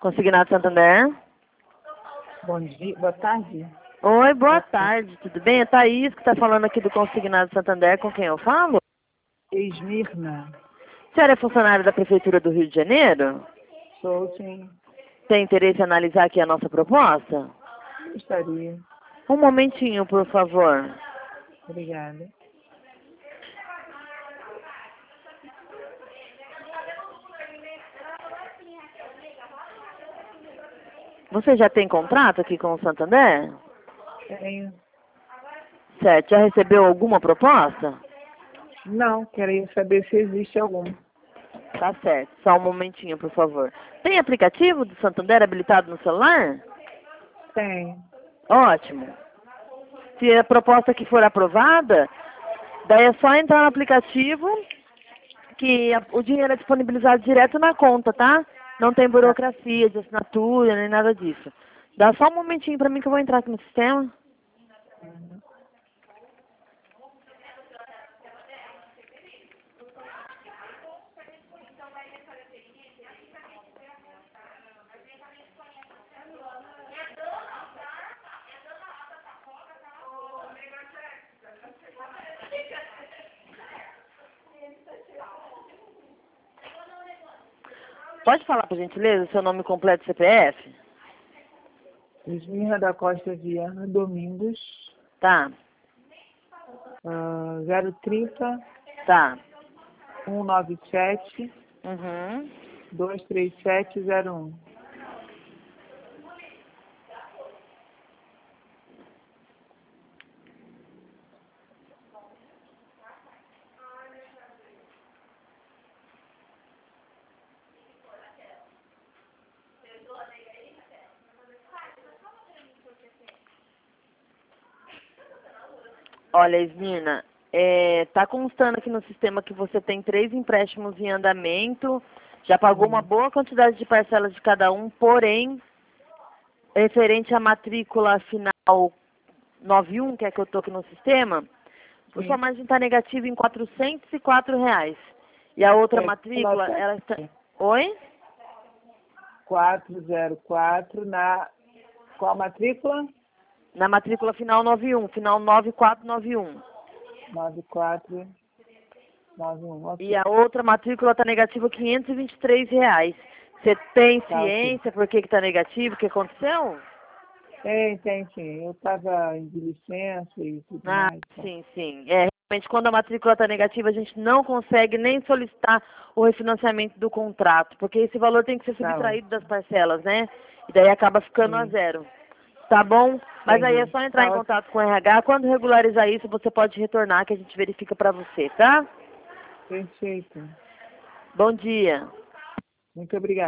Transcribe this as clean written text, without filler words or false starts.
Consignado Santander. Bom dia, boa tarde. Oi, boa tarde, tudo bem? É Thaís que está falando aqui do Consignado Santander, com quem eu falo? Esmirna. A senhora é funcionária da Prefeitura do Rio de Janeiro? Sou, sim. Tem interesse em analisar aqui a nossa proposta? Gostaria. Um momentinho, por favor. Obrigada. Você já tem contrato aqui com o Santander? Tenho. Certo. Já recebeu alguma proposta? Não, queria saber se existe algum. Tá certo. Só um momentinho, por favor. Tem aplicativo do Santander habilitado no celular? Tem. Ótimo. Se a proposta aqui for aprovada, daí é só entrar no aplicativo que o dinheiro é disponibilizado direto na conta, tá? Não tem burocracia de assinatura, nem nada disso. Dá só um momentinho pra mim que eu vou entrar aqui no sistema. Pode falar, por gentileza, seu nome completo e CPF? Esmirna da Costa Viana Domingos, Tá, 030 tá. 197 Uhum. 23701. Olha, Esmina, tá constando aqui no sistema que você tem 3 empréstimos em andamento, já pagou uma boa quantidade de parcelas de cada um, porém, referente à matrícula final 91, que é que eu tô aqui no sistema, a sua margem está negativa em R$ 404. E a outra matrícula, ela está... Oi? 404 na... Qual a matrícula? Na matrícula final 91, final 9491. 9491. Ok. E a outra matrícula está negativa R$ 523. Você tem ciência por que está negativo? O que aconteceu? Tem, sim. Eu estava de licença e tudo Ah, mais. Tá. sim, sim. Realmente, quando a matrícula está negativa, a gente não consegue nem solicitar o refinanciamento do contrato, porque esse valor tem que ser subtraído das parcelas, né? E daí acaba ficando a zero. Tá bom? Mas aí é só entrar em contato com o RH. Quando regularizar isso, você pode retornar, que a gente verifica para você, tá? Perfeito. Bom dia. Muito obrigada.